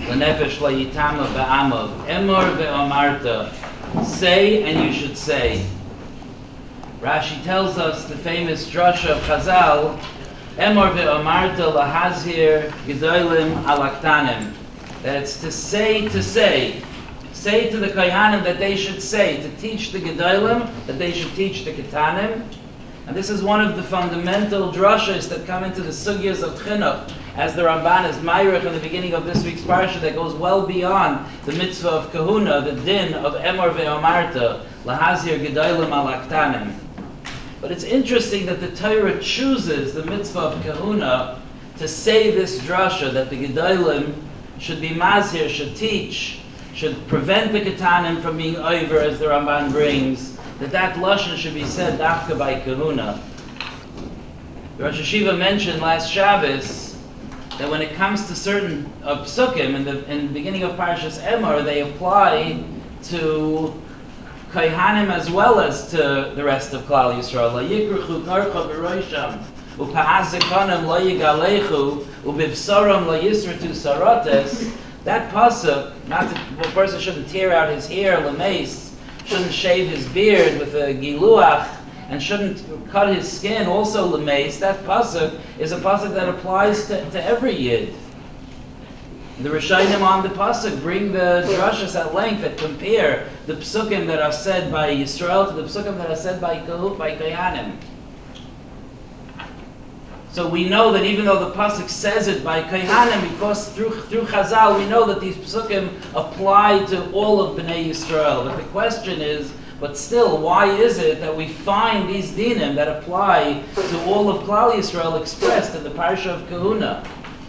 L'nefesh la yitama ba'amav. Emor ve'omarta. Say and you should say. Rashi tells us the famous drasha of Chazal, Emor ve'omarta lahazir gedolim alaktanim. That it's to say. Say to the Kohanim that they should say, to teach the Gedolim that they should teach the Ketanim. And this is one of the fundamental drashas that come into the sugyas of Chinuch, as the Ramban is Mayrich in the beginning of this week's parsha, that goes well beyond the mitzvah of Kahuna, the din of Emor ve'omarta, lahazir Gedolim alaktanim. But it's interesting that the Torah chooses the mitzvah of Kahuna to say this drasha, that the Gedolim should be mazhir, should teach, should prevent the Ketanim from being over, as the Ramban brings, that lashon should be said dafka by Kahuna. The Rosh Hashiva mentioned last Shabbos that when it comes to certain psukim in the beginning of Parshas Emor, they apply to Kohanim as well as to the rest of Klal Yisrael. La yikruchu karcha b'rosham u'pa'azikonim lo yigalechu u'bivsoram lo yisratu sarates. That pasuk, a person shouldn't tear out his hair, lameis, shouldn't shave his beard with a giluach, and shouldn't cut his skin, also lameis. That pasuk is a pasuk that applies to every yid. The Rishonim on the pasuk bring the drashas at length that compare the psukim that are said by Yisrael to the psukim that are said by Kohanim. So we know that even though the pasuk says it by Kohanim, because through Chazal we know that these psukim apply to all of Bnei Yisrael. But the question is, but still, why is it that we find these dinim that apply to all of Klal Yisrael expressed in the parsha of Kahuna?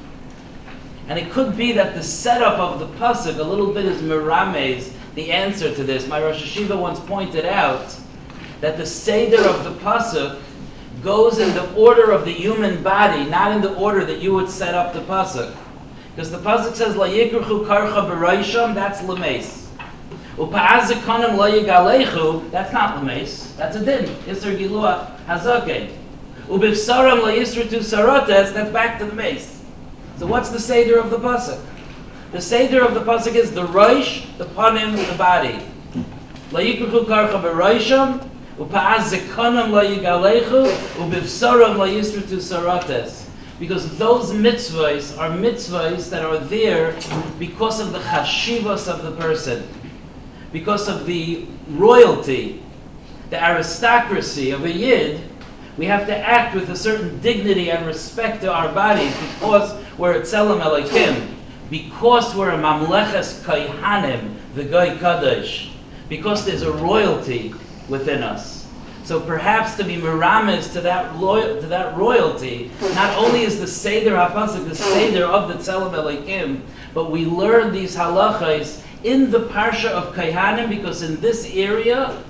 And it could be that the setup of the pasuk a little bit is merames the answer to this. My Rosh Hashiva once pointed out that the seder of the pasuk goes in the order of the human body, not in the order that you would set up the pasuk. Because the pasuk says, La yikruchu karcha b'rosham, that's lemes. Upa'azikonim lo yigalechu, that's not lemes, that's a din. Yisr giluach hazakeh. Ubivsaram lo yisratu sarotes, that's back to the mace. So what's the seder of the pasuk? The seder of the pasuk is the rosh, the panim, the body. La yikruchu karcha b'rosham, upa'azikonim lo yigalechu, ubivsaram lo yisratu sarotes. Because those mitzvahs are mitzvahs that are there because of the chashivos of the person, because of the royalty, the aristocracy of a yid. We have to act with a certain dignity and respect to our bodies because we're a tzelem Elokim, because we're a mamleches kohanim, the goy kadosh, because there's a royalty within us. So perhaps to be merames to that royalty, not only is the seder hapasuk the seder of the tzelem Elokim, but we learn these halachas in the parsha of kohanim, because in this area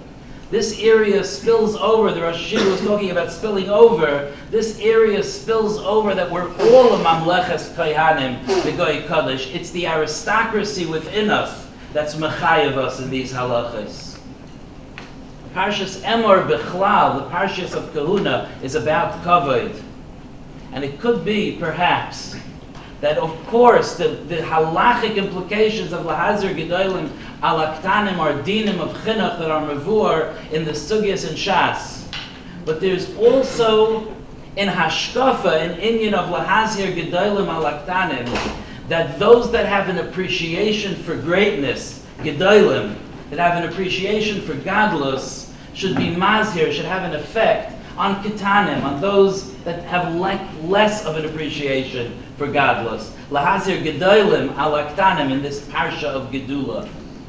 spills over. The Rosh Hashiva was talking about spilling over. This area spills over that we're all a mamleches kohanim, the goy kadosh. It's the aristocracy within us that's mechayev us in these halachas. Parshas Emor Bechlal, the Parshas of Kahuna, is about kavod. And it could be, perhaps, that of course the halachic implications of Lahazir Gedolim Alaktanim are dinim of chinuch that are mavur in the sugyas and shas. But there's also in hashkafa, an inyan of Lahazir Gedolim Alaktanim, that those that have an appreciation for greatness, Gedolim, that have an appreciation for gadlus, should be mazhir, should have an effect on ketanim, on those that have less of an appreciation for gadlus. Lahazir gedolim alaktanim in this parsha of Gedula.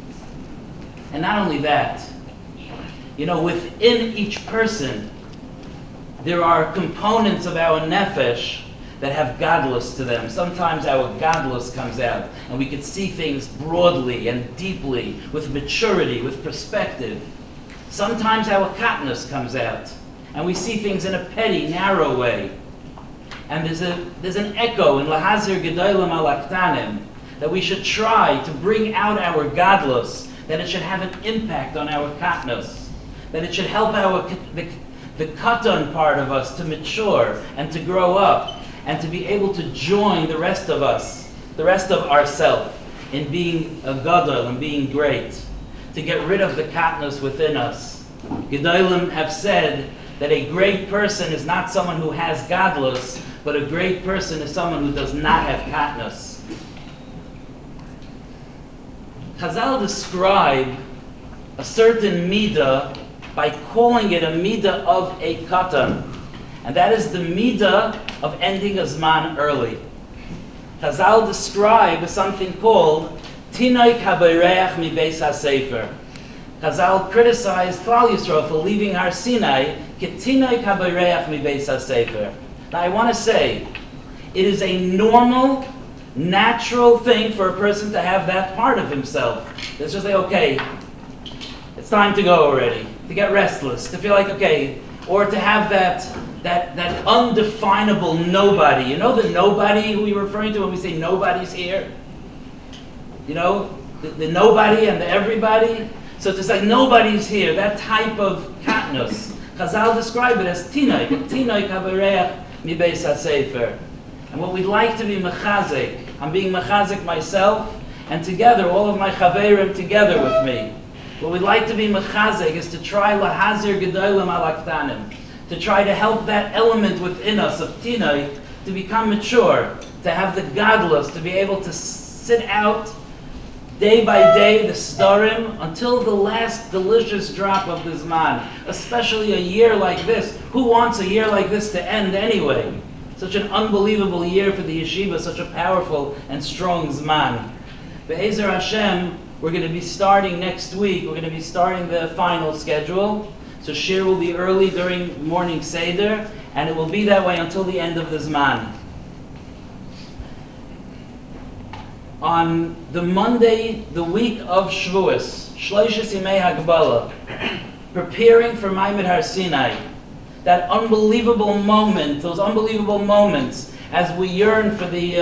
And not only that, within each person, there are components of our nefesh that have gadlus to them. Sometimes our gadlus comes out, and we can see things broadly and deeply, with maturity, with perspective. Sometimes our katnus comes out, and we see things in a petty, narrow way. And there's an echo in Lahazir Gedolim Alaktanim that we should try to bring out our gadlus, that it should have an impact on our katnus, that it should help the katan part of us to mature and to grow up and to be able to join the rest of us, the rest of ourself. in being a gadol, in being great, to get rid of the katnus within us. Gedolim have said that a great person is not someone who has gadlus, but a great person is someone who does not have katnus. Chazal describe a certain midah by calling it a midah of a katan, and that is the midah of ending a zman early. Chazal describe something called Tinoik habayreach mi beis hasefer. Chazal criticized Klal Yisrael for leaving Har Sinai, Ketinoik habayreach mi beis hasefer. Now I want to say, it is a normal, natural thing for a person to have that part of himself. It's just like, okay, it's time to go already, to get restless, to feel like, okay, or to have that undefinable nobody. You know the nobody who we're referring to when we say nobody's here? You know, the nobody and the everybody? So it's just like nobody's here, that type of katnus. Chazal describe it as tinoik habareach mi beis hasefer. And what we'd like to be mechazik, I'm being mechazik myself, and together, all of my chaverim together with me. What we'd like to be mechazik is to try lahazir gedolim al aktanim, to try to help that element within us of tinoik to become mature, to have the gadlus, to be able to sit out day by day the starim until the last delicious drop of the zman. Especially a year like this. Who wants a year like this to end anyway? Such an unbelievable year for the yeshiva, such a powerful and strong zman. Be'ezer Hashem, we're going to be starting next week. We're going to be starting the final schedule. So shir will be early during morning seder, and it will be that way until the end of the zman. On the Monday, the week of Shavuos, Shloishes Yimei Hagbala, preparing for Ma'amad Har Sinai, that unbelievable moment, those unbelievable moments, as we yearn for the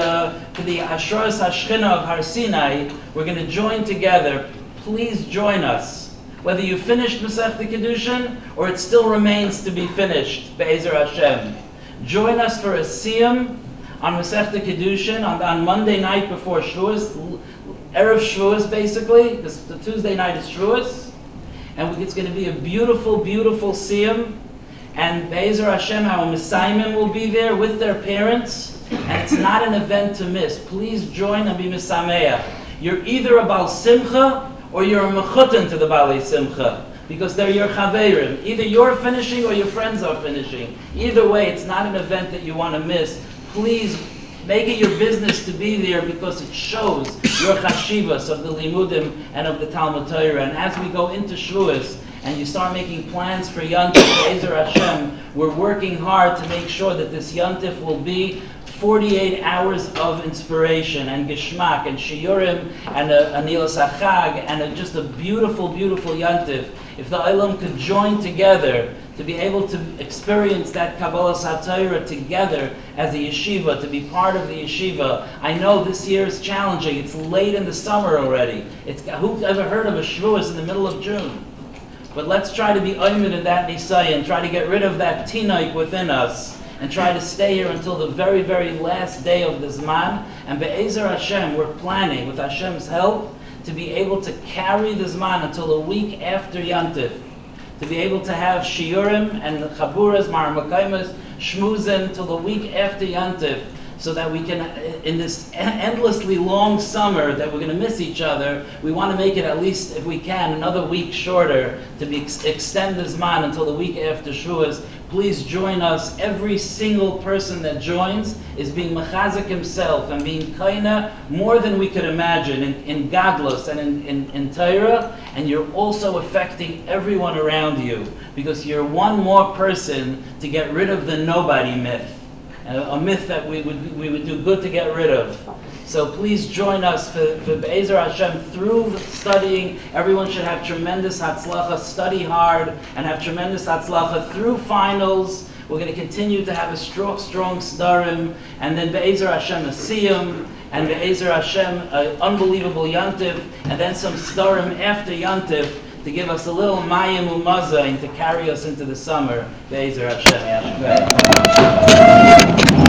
Ashras Hashchina of Har Sinai, we're going to join together. Please join us. Whether you finished Masechta Kedushin or it still remains to be finished, Be'ezer Hashem. Join us for a siyum on Masechta Kedushin on Monday night before Shavuos, Erev Shavuos basically, because the Tuesday night is Shavuos, and it's going to be a beautiful, beautiful siyum. And Be'ezer Hashem, our Messiahim will be there with their parents, and it's not an event to miss. Please join and be Mesameach. You're either a Baal Simcha or you're a Mechutin to the Baalei Simcha, because they're your Chaverim. Either you're finishing or your friends are finishing. Either way, it's not an event that you want to miss. Please make it your business to be there, because it shows your chashivas of the limudim and of the Talmud Torah. And as we go into Shavuos and you start making plans for Yontif, Be'ezer Hashem, we're working hard to make sure that this Yontif will be 48 hours of inspiration and geshmak and shiurim and a nilas achag and just a beautiful, beautiful Yontif. If the Olam could join together to be able to experience that Kabbalah Satira together as a yeshiva, to be part of the yeshiva. I know this year is challenging. It's late in the summer already. Who's ever heard of a Shavuos in the middle of June? But let's try to be oymid in that nisayon, try to get rid of that tinoik within us, and try to stay here until the very, very last day of the Zman. And Be'ezer Hashem, we're planning, with Hashem's help, to be able to carry the Zman until a week after Yantif, to be able to have shiurim and chaburas, maramakaimas, shmuzim till the week after Yantif, so that we can, in this endlessly long summer that we're going to miss each other, we want to make it at least, if we can, another week shorter, to be extend the Zman until the week after Shavuos. Please join us. Every single person that joins is being mechazik himself and being kaina more than we could imagine in Gadlus and in Torah, and you're also affecting everyone around you, because you're one more person to get rid of the nobody myth. A myth that we would do good to get rid of. So please join us for Be'ezer Hashem through studying. Everyone should have tremendous hatzlacha, study hard, and have tremendous hatzlacha through finals. We're going to continue to have a strong starim, and then Be'ezer Hashem a siyum, and Be'ezer Hashem an unbelievable yantiv, and then some starim after yantiv to give us a little mayim umaza and to carry us into the summer. Be'ezer Hashem.